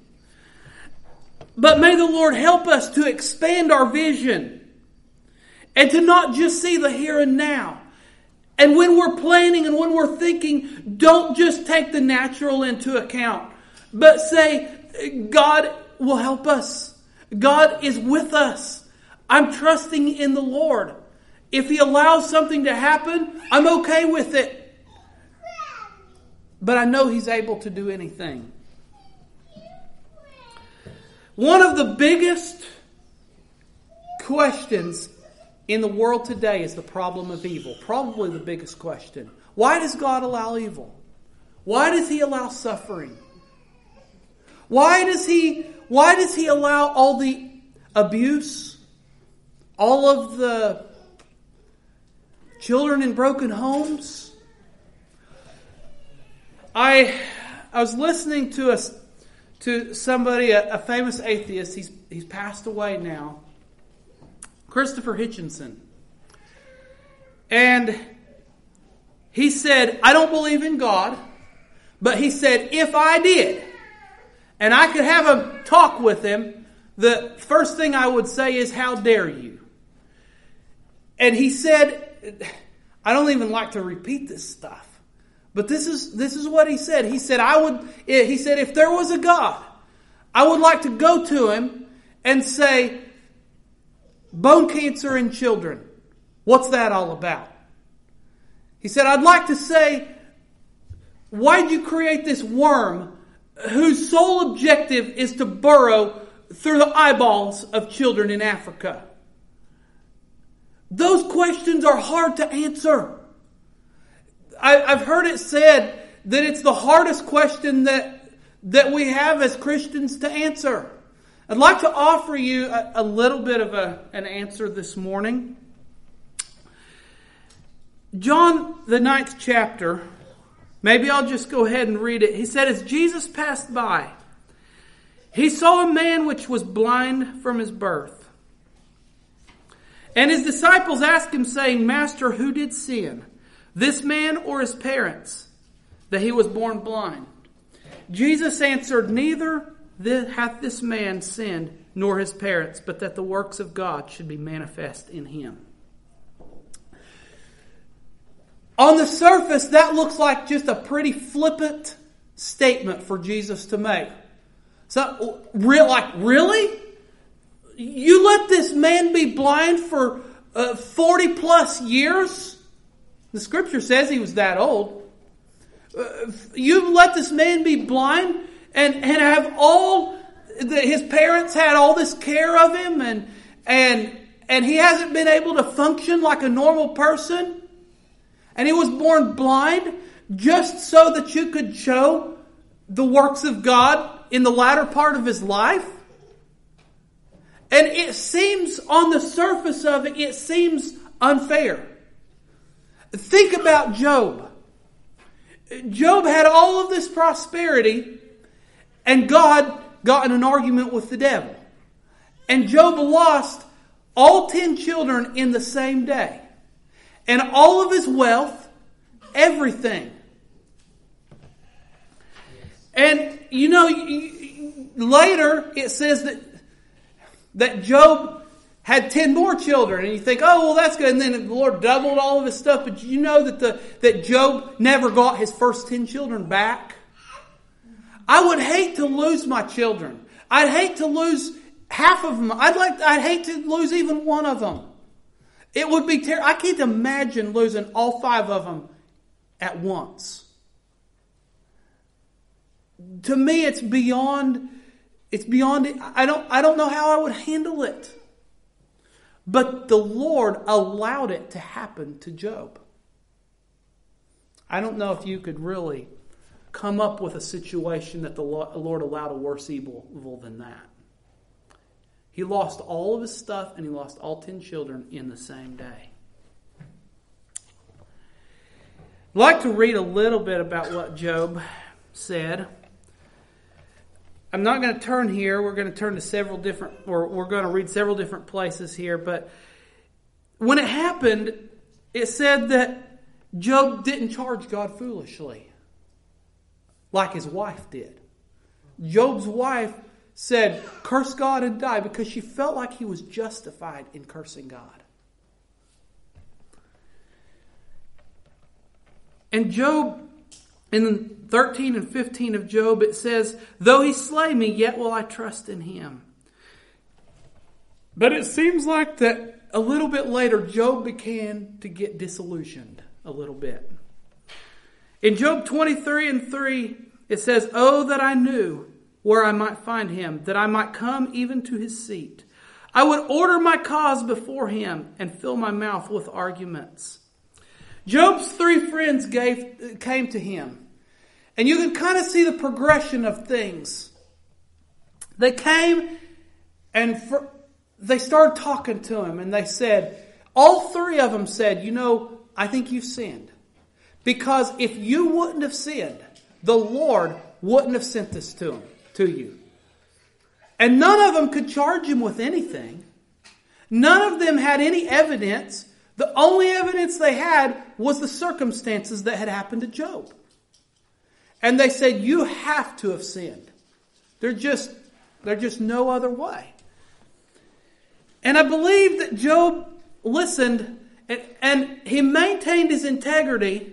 Speaker 1: But may the Lord help us to expand our vision and to not just see the here and now. And when we're planning and when we're thinking, don't just take the natural into account, but say, God will help us. God is with us. I'm trusting in the Lord. If He allows something to happen, I'm okay with it. But I know He's able to do anything. One of the biggest questions in the world today is the problem of evil. Probably the biggest question. Why does God allow evil? Why does He allow suffering? Why does He, why does He allow all the abuse? All of the children in broken homes? I I was listening to a, to somebody, a, a famous atheist. He's he's passed away now. Christopher Hitchinson. And he said, I don't believe in God, but he said, if I did, and I could have a talk with him, the first thing I would say is, how dare you? And he said, I don't even like to repeat this stuff, but this is this is what he said. He said, I would. He said, if there was a God, I would like to go to Him and say, bone cancer in children, what's that all about? He said, I'd like to say, why did you create this worm whose sole objective is to burrow through the eyeballs of children in Africa? Those questions are hard to answer. I, I've heard it said that it's the hardest question that, that we have as Christians to answer. I'd like to offer you a, a little bit of a, an answer this morning. John, the ninth chapter, maybe I'll just go ahead and read it. He said, as Jesus passed by, He saw a man which was blind from his birth. And His disciples asked Him, saying, Master, who did sin, this man or his parents, that he was born blind? Jesus answered, neither hath this man sinned, nor his parents, but that the works of God should be manifest in him. On the surface, that looks like just a pretty flippant statement for Jesus to make. So, real, like, really? You let this man be blind for uh, forty plus years? The scripture says he was that old. Uh, you let this man be blind and, and have all, the, his parents had all this care of him and, and, and he hasn't been able to function like a normal person. And he was born blind just so that you could show the works of God in the latter part of his life. And it seems, on the surface of it, it seems unfair. Think about Job. Job had all of this prosperity, and God got in an argument with the devil. And Job lost all ten children in the same day. And all of his wealth, everything. And, you know, later it says that that Job had ten more children. And you think, oh, well, that's good. And then the Lord doubled all of his stuff. But you know that the that Job never got his first ten children back? I would hate to lose my children. I'd hate to lose half of them. I'd like. I'd hate to lose even one of them. It would be terrible. I can't imagine losing all five of them at once. To me, it's beyond. It's beyond. I don't. I don't know how I would handle it. But the Lord allowed it to happen to Job. I don't know if you could really come up with a situation that the Lord allowed a worse evil than that. He lost all of his stuff and he lost all ten children in the same day. I'd like to read a little bit about what Job said. I'm not going to turn here. We're going to turn to several different, or we're going to read several different places here. But when it happened, it said that Job didn't charge God foolishly, like his wife did. Job's wife said, curse God and die, because she felt like he was justified in cursing God. And Job, in thirteen and fifteen of Job, it says, though he slay me, yet will I trust in him. But it seems like that a little bit later, Job began to get disillusioned a little bit. In Job twenty-three and three, it says, oh, that I knew where I might find him, that I might come even to his seat. I would order my cause before him and fill my mouth with arguments. Job's three friends gave, came to him. And you can kind of see the progression of things. They came and for, they started talking to him. And they said, all three of them said, you know, I think you've sinned. Because if you wouldn't have sinned, the Lord wouldn't have sent this to him, to you. And none of them could charge him with anything. None of them had any evidence. The only evidence they had was the circumstances that had happened to Job. And they said, you have to have sinned. There's just, there's just no other way. And I believe that Job listened and, and he maintained his integrity.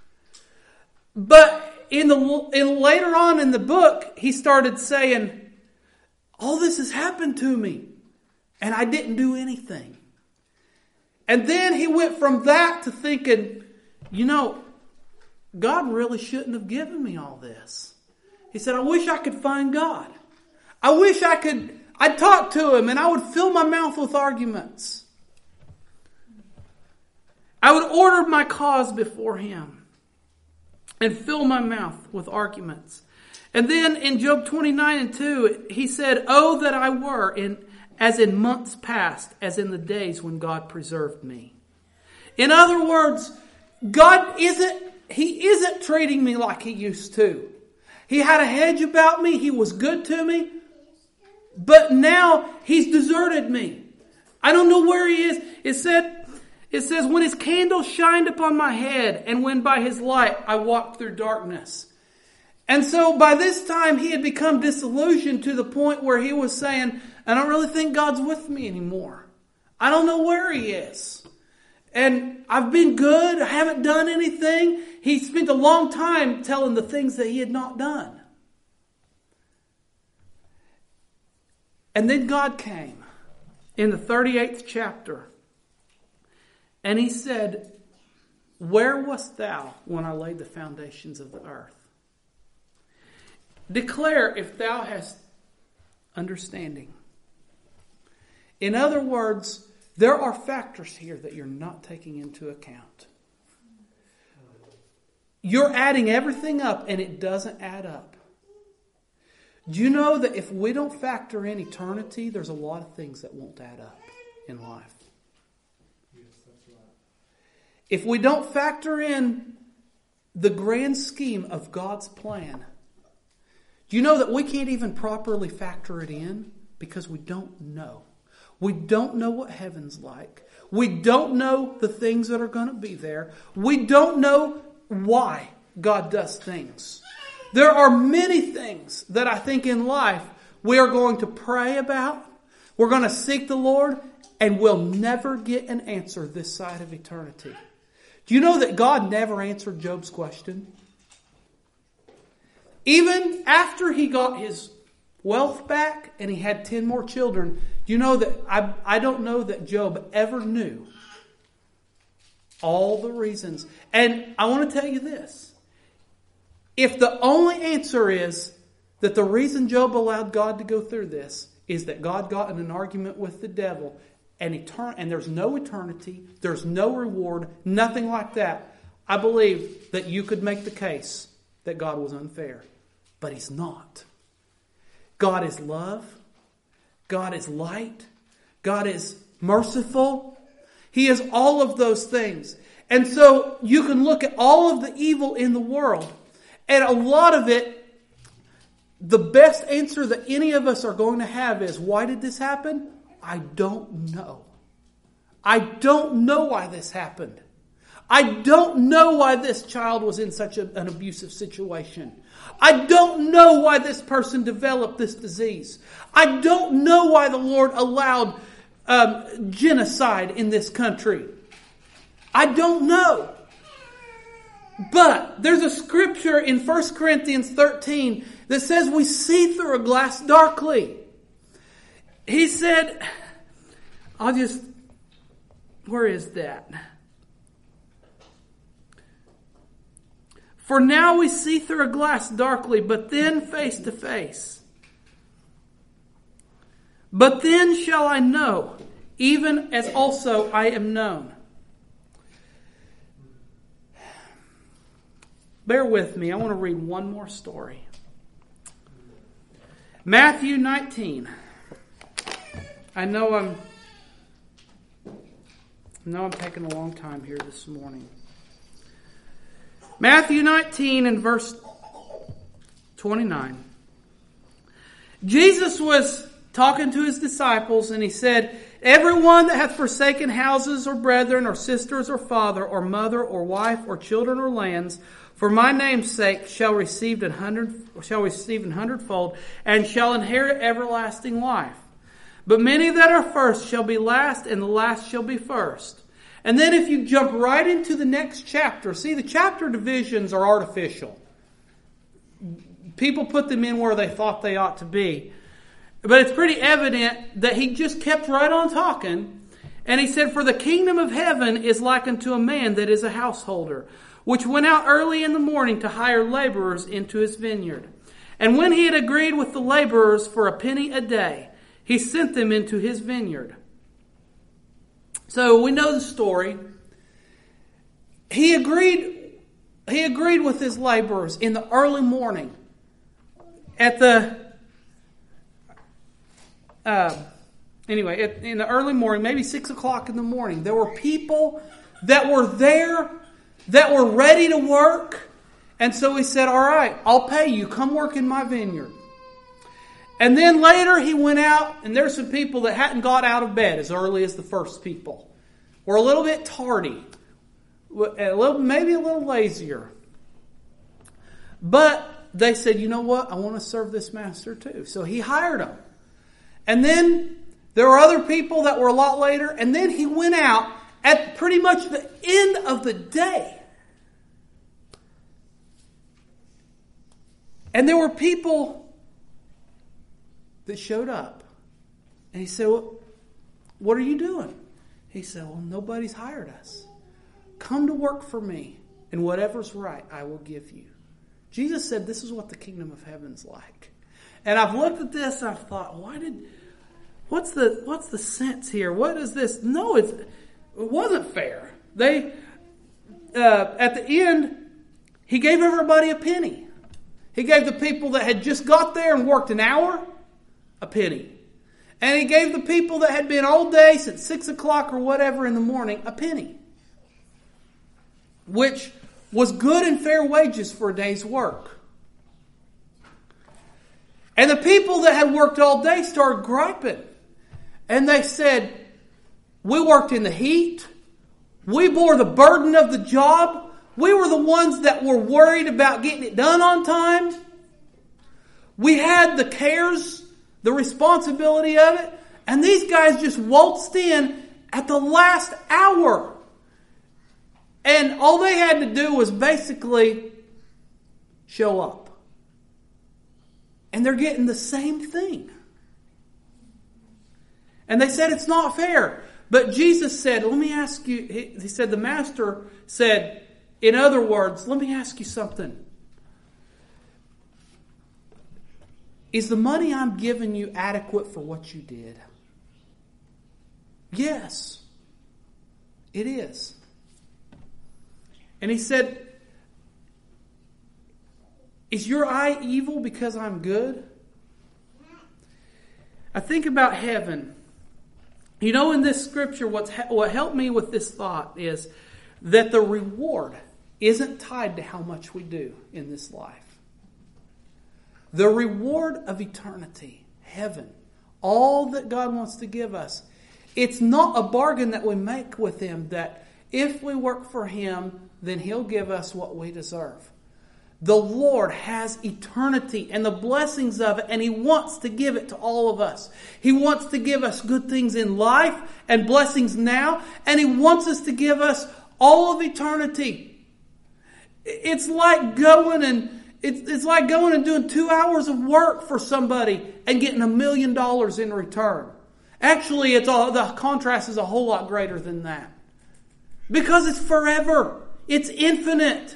Speaker 1: But in the in, later on in the book, he started saying, all this has happened to me and I didn't do anything. And then he went from that to thinking, you know, God really shouldn't have given me all this. He said, I wish I could find God. I wish I could, I'd talk to him and I would fill my mouth with arguments. I would order my cause before him and fill my mouth with arguments. And then in Job twenty-nine and two, he said, oh, that I were in as in months past, as in the days when God preserved me. In other words, God isn't, He isn't treating me like He used to. He had a hedge about me. He was good to me. But now He's deserted me. I don't know where He is. It said, it says, when His candle shined upon my head, and when by His light I walked through darkness. And so by this time he had become disillusioned to the point where he was saying, I don't really think God's with me anymore. I don't know where He is. And I've been good. I haven't done anything. He spent a long time telling the things that he had not done. And then God came in the thirty-eighth chapter. And He said, where wast thou when I laid the foundations of the earth? Declare if thou hast understanding. In other words, there are factors here that you're not taking into account. You're adding everything up and it doesn't add up. Do you know that if we don't factor in eternity, there's a lot of things that won't add up in life?
Speaker 2: Yes, that's right.
Speaker 1: If we don't factor in the grand scheme of God's plan, do you know that we can't even properly factor it in because we don't know? We don't know what heaven's like. We don't know the things that are going to be there. We don't know why God does things. There are many things that I think in life we are going to pray about. We're going to seek the Lord, and we'll never get an answer this side of eternity. Do you know that God never answered Job's question? Even after he got his wealth back and he had ten more children, do you know that I, I don't know that Job ever knew all the reasons. And I want to tell you this. If the only answer is that the reason Job allowed God to go through this is that God got in an argument with the devil and, etern- and there's no eternity, there's no reward, nothing like that, I believe that you could make the case that God was unfair. But He's not. God is love. God is light. God is merciful. He is all of those things. And so you can look at all of the evil in the world, and a lot of it, the best answer that any of us are going to have is, why did this happen? I don't know. I don't know why this happened. I don't know why this child was in such a, an abusive situation. I don't know why this person developed this disease. I don't know why the Lord allowed um, genocide in this country. I don't know. But there's a scripture in First Corinthians thirteen that says we see through a glass darkly. He said, I'll just, where is that? For now we see through a glass darkly, but then face to face. But then shall I know, even as also I am known. Bear with me. I want to read one more story. Matthew nineteen. I know I'm I know I'm taking a long time here this morning. Matthew nineteen and verse twenty-nine. Jesus was talking to his disciples and he said, everyone that hath forsaken houses or brethren or sisters or father or mother or wife or children or lands for my name's sake shall receive an hundred shall receive an hundredfold and shall inherit everlasting life. But many that are first shall be last, and the last shall be first. And then if you jump right into the next chapter, see, the chapter divisions are artificial. People put them in where they thought they ought to be. But it's pretty evident that he just kept right on talking. And he said, for the kingdom of heaven is like unto a man that is a householder, which went out early in the morning to hire laborers into his vineyard. And when he had agreed with the laborers for a penny a day, he sent them into his vineyard. So we know the story. He agreed, he agreed with his laborers in the early morning. At the, uh, anyway, at, in the early morning, maybe six o'clock in the morning, there were people that were there that were ready to work. And so he said, all right, I'll pay you. Come work in my vineyard. And then later he went out, and there's some people that hadn't got out of bed as early as the first people. Were a little bit tardy. A little, maybe a little lazier. But they said, you know what? I want to serve this master too. So he hired them. And then there were other people that were a lot later. And then he went out at pretty much the end of the day. And there were people that showed up. And he said, well, what are you doing? He said, well, nobody's hired us. Come to work for me, and whatever's right, I will give you. Jesus said this is what the kingdom of heaven's like. And I've looked at this and I've thought, why did, what's the, what's the sense here? What is this? No, it's, it wasn't fair. They, uh, at the end, he gave everybody a penny. He gave the people that had just got there and worked an hour a penny. And he gave the people that had been all day since six o'clock or whatever in the morning a penny. Which was good and fair wages for a day's work. And the people that had worked all day started griping. And they said, we worked in the heat. We bore the burden of the job. We were the ones that were worried about getting it done on time. We had the cares, the responsibility of it. And these guys just waltzed in at the last hour. And all they had to do was basically show up. And they're getting the same thing. And they said it's not fair. But Jesus said, let me ask you, he, he said, the master said, in other words, let me ask you something. Is the money I'm giving you adequate for what you did? Yes, it is. And he said, is your eye evil because I'm good? I think about heaven. You know, in this scripture, what's what helped me with this thought is that the reward isn't tied to how much we do in this life. The reward of eternity, heaven, all that God wants to give us, it's not a bargain that we make with Him that if we work for Him, then He'll give us what we deserve. The Lord has eternity and the blessings of it, and He wants to give it to all of us. He wants to give us good things in life and blessings now, and He wants us to give us all of eternity. It's like going and it's, it's like going and doing two hours of work for somebody and getting a million dollars in return. Actually, it's all the contrast is a whole lot greater than that. Because it's forever. It's infinite.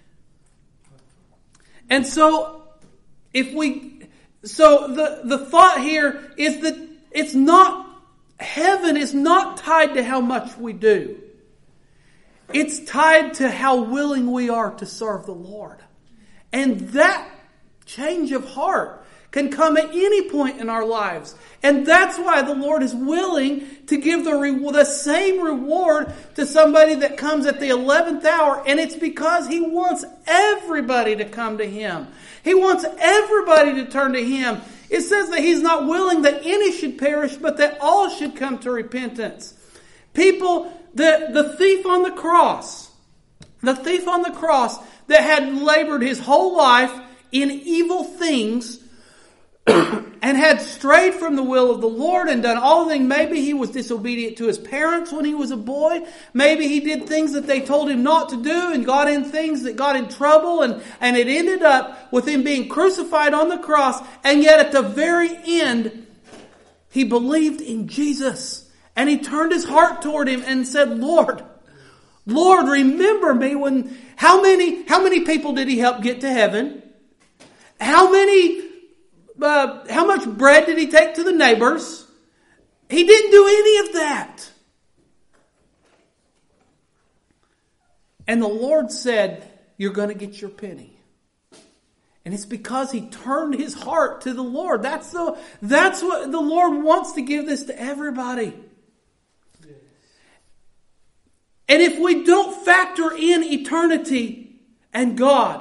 Speaker 1: And so, if we, so the, the thought here is that it's not, heaven is not tied to how much we do. It's tied to how willing we are to serve the Lord. And that change of heart can come at any point in our lives. And that's why the Lord is willing to give the, re- the same reward to somebody that comes at the eleventh hour. And it's because He wants everybody to come to Him. He wants everybody to turn to Him. It says that He's not willing that any should perish, but that all should come to repentance. People, the, the thief on the cross, the thief on the cross that had labored his whole life in evil things, and had strayed from the will of the Lord and done all things. Maybe he was disobedient to his parents when he was a boy. Maybe he did things that they told him not to do and got in things that got in trouble. And, and it ended up with him being crucified on the cross. And yet at the very end, he believed in Jesus. And he turned his heart toward Him and said, Lord, Lord, remember me when, how many, how many people did He help get to heaven? How many Uh, how much bread did He take to the neighbors? He didn't do any of that. And the Lord said, you're going to get your penny. And it's because he turned his heart to the Lord. That's the, that's what the Lord wants to give this to everybody. Yes. And if we don't factor in eternity and God,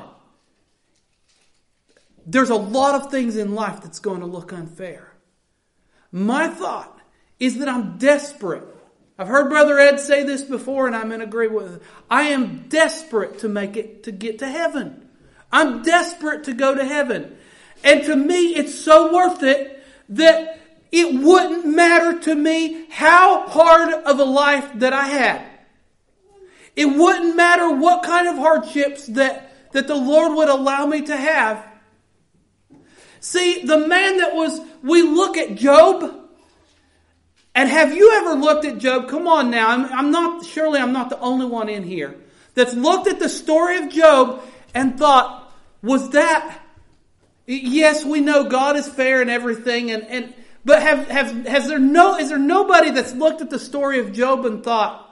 Speaker 1: there's a lot of things in life that's going to look unfair. My thought is that I'm desperate. I've heard Brother Ed say this before, and I'm in agreement with it. I am desperate to make it, to get to heaven. I'm desperate to go to heaven. And to me, it's so worth it that it wouldn't matter to me how hard of a life that I had. It wouldn't matter what kind of hardships that, that the Lord would allow me to have. See, the man that was, we look at Job, And have you ever looked at Job? Come on now. I'm, I'm not, surely I'm not the only one in here that's looked at the story of Job and thought, was that, yes, we know God is fair and everything, and, and but have, have, has there no, is there nobody that's looked at the story of Job and thought,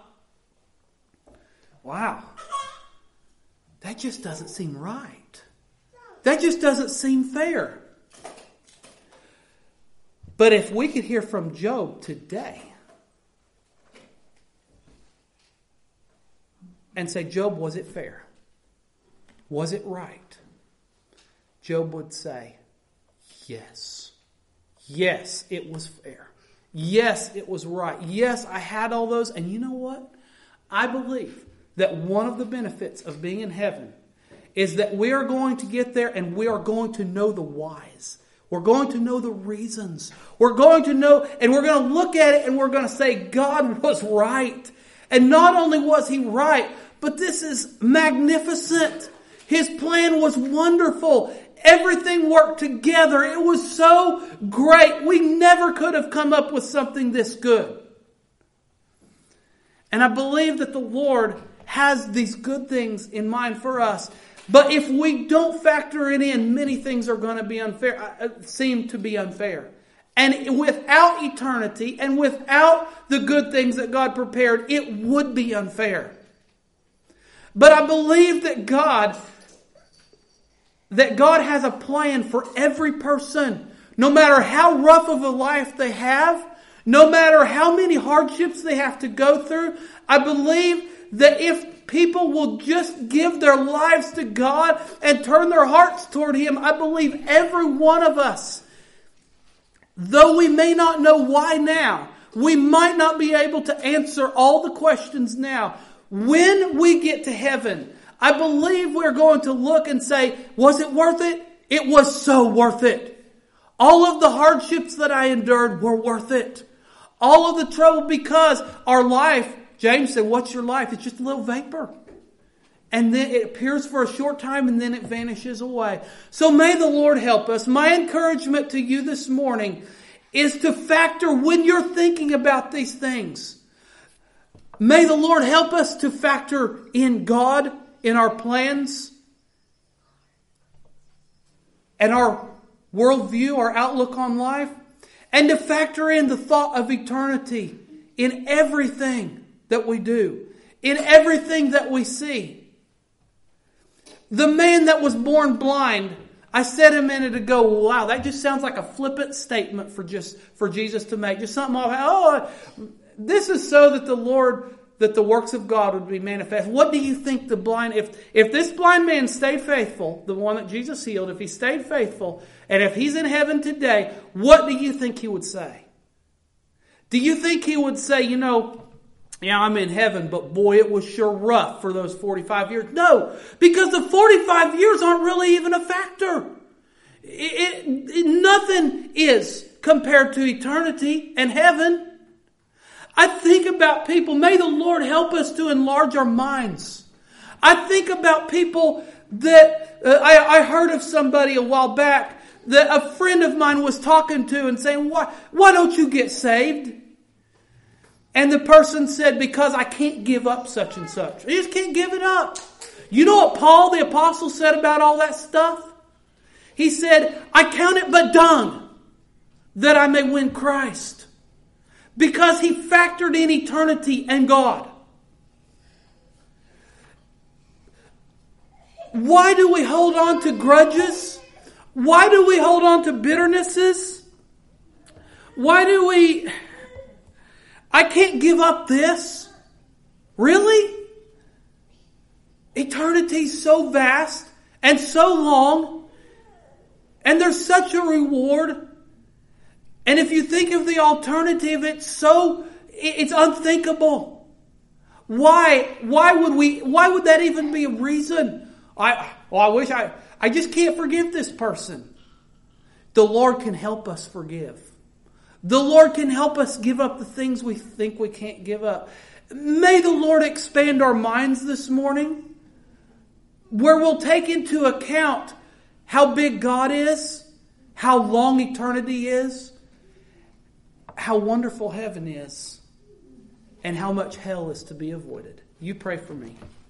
Speaker 1: wow, that just doesn't seem right. That just doesn't seem fair. But if we could hear from Job today and say, Job, was it fair? Was it right? Job would say, yes. Yes, it was fair. Yes, it was right. Yes, I had all those. And you know what? I believe that one of the benefits of being in heaven is that we are going to get there and we are going to know the whys. We're going to know the reasons. We're going to know, and we're going to look at it and we're going to say, God was right. And not only was He right, but this is magnificent. His plan was wonderful. Everything worked together. It was so great. We never could have come up with something this good. And I believe that the Lord has these good things in mind for us. But if we don't factor it in, many things are going to be unfair, uh, seem to be unfair. And without eternity and without the good things that God prepared, it would be unfair. But I believe that God, that God has a plan for every person. No matter how rough of a life they have, no matter how many hardships they have to go through, I believe that if people will just give their lives to God and turn their hearts toward Him, I believe every one of us, though we may not know why now, we might not be able to answer all the questions now. When we get to heaven, I believe we're going to look and say, was it worth it? It was so worth it. All of the hardships that I endured were worth it. All of the trouble, because our life, James said, what's your life? It's just a little vapor. And then it appears for a short time and then it vanishes away. So may the Lord help us. My encouragement to you this morning is to factor when you're thinking about these things. May the Lord help us to factor in God in our plans and our worldview, our outlook on life, and to factor in the thought of eternity in everything that we do, in everything that we see. The man that was born blind, I said a minute ago, wow, that just sounds like a flippant statement for just for Jesus to make. Just something, oh, this is so that the Lord, that the works of God would be manifest. What do you think the blind, if, if this blind man stayed faithful, the one that Jesus healed, if he stayed faithful, and if he's in heaven today, what do you think he would say? Do you think he would say, you know, yeah, I'm in heaven, but boy, it was sure rough for those forty-five years. No, because the forty-five years aren't really even a factor. It, it, it, nothing is compared to eternity and heaven. I think about people, may the Lord help us to enlarge our minds. I think about people that, uh, I, I heard of somebody a while back that a friend of mine was talking to and saying, why, why don't you get saved? And the person said, because I can't give up such and such. I just can't give it up. You know what Paul the apostle said about all that stuff? He said, I count it but dung that I may win Christ. Because he factored in eternity and God. Why do we hold on to grudges? Why do we hold on to bitternesses? Why do we... I can't give up this. Really? Eternity's so vast and so long. And there's such a reward. And if you think of the alternative, it's so, it's unthinkable. Why? Why would we, why would that even be a reason? I, well, I wish I, I just can't forgive this person. The Lord can help us forgive. The Lord can help us give up the things we think we can't give up. May the Lord expand our minds this morning, where we'll take into account how big God is, how long eternity is, how wonderful heaven is and how much hell is to be avoided. You pray for me.